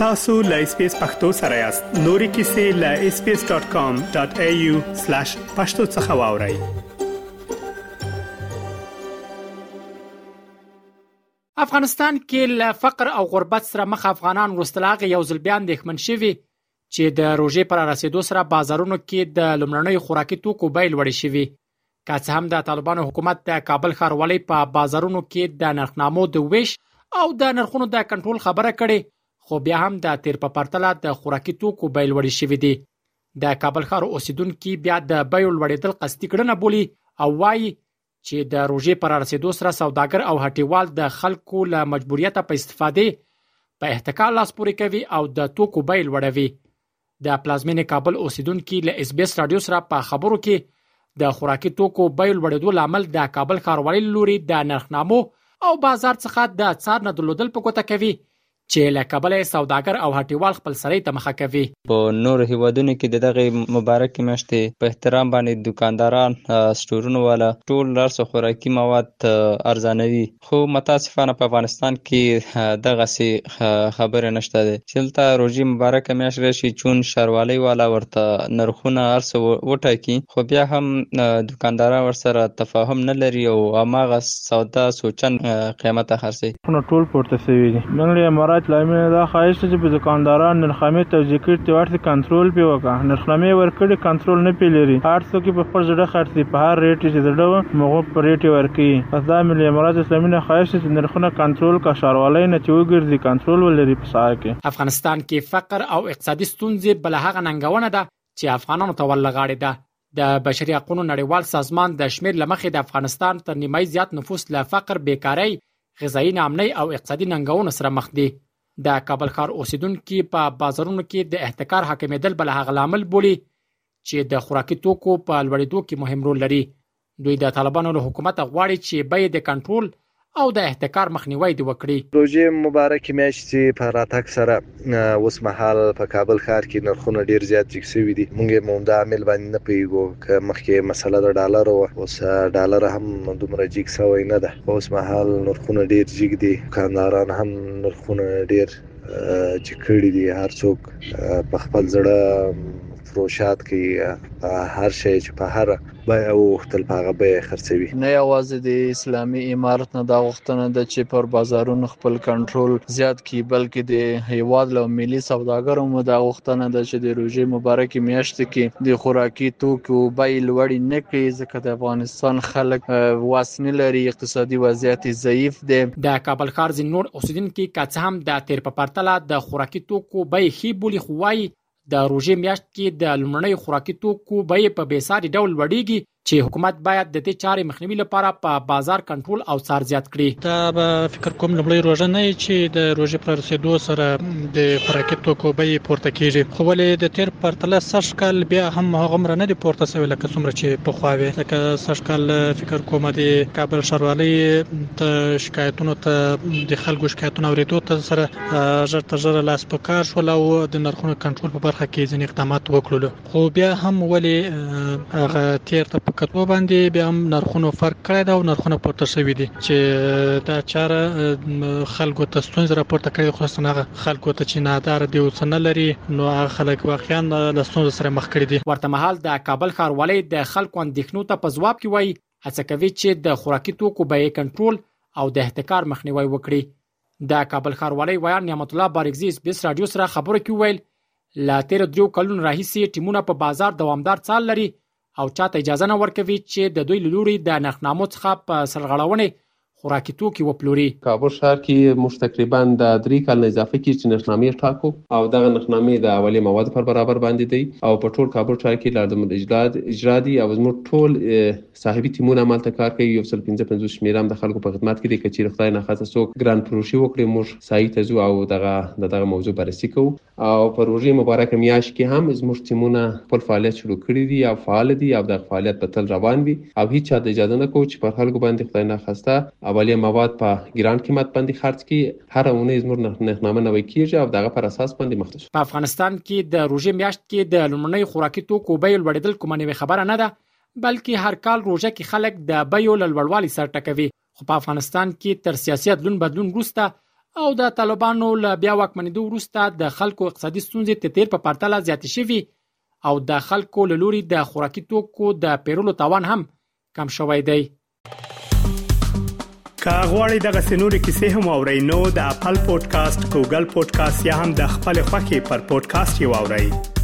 tasu.lspacepakhtosarayast nori kisi.lspace.com.au/pakhtosakhawauri. افغانستان کې له فقر او غربت سره مخ افغانان وروستلاغه یو ځل بیا اندېښمن شوي چې د روژې پر رسیدو سره بازارونو کې د لومړنیو خوراکي توکو بیې لوړې شوي. که څه هم د طالبانو حکومت د کابل ښاروالۍ په بازارونو کې د نرخنامو د ویش او د نرخونو د کنټرول خبره کړې، خو بیا هم د تیر په پرتله د خوراکي توکو بیې لوړې شوي دي. د کابل ښار اوسیدونکي بیا د بیو لوړېدل قصدي کړنه بولي او وایي چې د روژې پر رسیدو سره سوداګر او هټیوال د خلکو له مجبوریته په استفادې په احتکار لاس پورې کوي او د توکو بیې لوړوي. د پلازمینې کابل اوسیدونکي له اس بي اس رادیو سره په خبرو کې د خوراکي توکو بیې لوړېدو لامل د کابل ښاروالۍ لوري د نرخنامو او بازار څخه د څار نه درلودل په ګوته کوي چې له کابل سوداګر او هټیوال خپل سړی ته مخه کوي. په نور هیوادونو کې دغه مبارک میاشتې په احترام باندې دکانداران سټورونو والا ټول لارسو خوراکي مواد ارزانوي، خو متاسفانه په افغانستان کې دغه سي خبره نشته ده. چلته روزي مبارک میاشت راشي چون شهروالۍ والا ورته نرخونه ارسو وټاکي، خو بیا هم دکانداران ورسره تفاهم نه لري او هغه سودا سوچن قیمته خرڅي. ټول پورته شوی دي. منګړي امارات لامل دا خواهش چې په دکانداران نرخامې توزیع کړي ته ورته کنټرول پی وکړه. نرخامې ورکړي کنټرول نه پیلري. هر څوک په خپل ځړه خرڅي په هر ریټ چې دړو مغو پر ریټ ورکړي. پس دا ملي امارات اسلامي نه خواهش چې نرخونه کنټرول کا شهروالۍ نه چوغرځي کنټرول ولري په ساحه کې. افغانستان کې فقر او اقتصادي ستونزې بل هغه ننګونه ده چې افغانانو ته ولغاړي ده. د بشري حقوقو نړیوال سازمان د شمیر لمخې د افغانستان تر نیمای زیات نفوس له فقر، بیکاری، غذایی ناامنۍ او اقتصادي ننګونو سره مخ دي. د کابل ښار اوسیدونکي په بازارونو کې د احتکار حاکمېدل بل هغه لامل بولي چې د خوراکي توکو په لوړېدو کې مهم رول لري. دوی د طالبانو له حکومت غواړي چې بیې د کنټرول او د احتکار مخنیوي دی وکړي. روژې مبارک میاشتې په راتګ سره اوس مهال په کابل ښار کې نرخونه ډیر زیات جګ شوي دي. موږ مومدا عامل باندې نه پیګو که مخکې مسله د ډالر او اوس ډالر هم دومره جګ شوی نه ده. اوس مهال نرخونه ډیر جګ دي، کانداران هم نرخونه ډیر جګ کړي دي. هر څوک په خپل ځړه فروشات کې هر شی چې په هر بای او خپل پاغه به خرڅوي. نه یوازې د اسلامي امارت نه دا غوښتنه ده چې پر بازارونو خپل کنټرول زیات کړي، بلکې د هیواد له ملي سوداګرو مو دا غوښتنه ده چې د روژې مبارک میاشت کې د خوراکي توکو بیې لوړې نه کړي، ځکه د افغانستان خلک واسنه لري، اقتصادي وضعیت ضعیف دی. د کابل ښار ځینې نور اوسیدونکي که څه هم د تیر په پرتله د خوراکي توکو بیې ښې بولي، خو وایي د روژې میاشت کې د لومړنیو خوراکي توکو بیې په بېساري ډول لوړېږي چې حکومت باید د دې چارې مخنیوي لپاره په بازار کنټرول او څار زیات کړي. دا به فکر کوم لومړی روژه نه چې د روژې پر رسیدو سره د خوراکي توکو بیې پورته کیږي، خو ولې د تیر پرتله سږ کال بیا هم هغومره نه دي پورته شوي لکه څومره چې پخوا وې. ځکه سږ کال فکر کوم د کابل ښاروالۍ ته شکایتونو ته د خلکو شکایتونه اورېدو ته سره ژر تر ژره لاس په کار شول او د نرخونو کنټرول په برخه کې ځینې اقدامات وکړل، خو بیا هم ولې هغه تیر ته کتو باندې بیا هم نرخونو فرق کړی دا او نرخونه پورته شوي دي چې دا چاره خلکو ته ستونزې راپورته کړي، خصوصا هغه خلکو ته چې نادار دي او څه نه لري، نو هغه خلک واقعا له ستونزو سره مخ کړي دي. ورته مهال د کابل ښاروالۍ د خلکو اندېښنو ته په ځواب کې وایي هڅه کوي چې د خوراکي توکو بیې کنټرول او د احتکار مخنیوي وکړي. د کابل ښاروالۍ ویان نعمت الله بارګزي اس بي اس رادیو سره خبرو کې ویل لا تیر 3 کلونو راهیسې ټیمونه په بازار دوامدار څار لري او چاته اجازه نه ورکوي چې د دوی لوري د نرخنامو څخه په سرغړونې خوراکي توکي وپلوري. کابل ښار کې موږ تقریبا د 3 کال اضافه کې چې نرخنامې ټاکو او دغه نرخنامې د اولي مواد پر برابر باندې دی او په ټول کابل ښار کې لازم اجرا دي او موږ ټول صاحبي ټیمونه عمل ته کار کوي. یو څل 55 شمیرم د خلکو په خدمت کې دي چې خدای نه خاصه څوک ګران فروشي وکړي موږ سایت ته ځو او دغه موضوع بررسي کوو او په روژې مبارک میاشت کې هم موږ ټیمونه خپل فعالیت شروع کړی دي او فعال دي او د فعالیت په تل روان وي او هیڅ چا د اجازه نه کوي چې پر خلکو باندې خدای نه خاصه اولیه مواد په ګران قیمت باندې خرڅ کړي. هر اونۍ زموږ نرخنامه نوي کیږي او دغه پر اساس باندې مخ ته شي. په افغانستان کې د روژې میاشت کې د لومړنۍ خوراکي توکو بیې لوړېدل کومه نوې خبره نه ده، بلکې هر کال روژه کې خلک د بیو له لوړوالي سره ټکوي. خو په افغانستان کې تر سیاسي بدلون وروسته او د طالبانو له بیا واکمنېدو وروسته د خلکو اقتصادي ستونزې د تیر په پرتله زیاتې شوي او د خلکو له لوري د خوراکي توکو د پیرلو توان هم کم شوی دی. که غواړئ دغه سنوري کیسې هم اورئ نو د خپل پودکاسټ، ګوګل پودکاسټ یا هم د خپل خوښي پر پودکاسټ یو اورئ.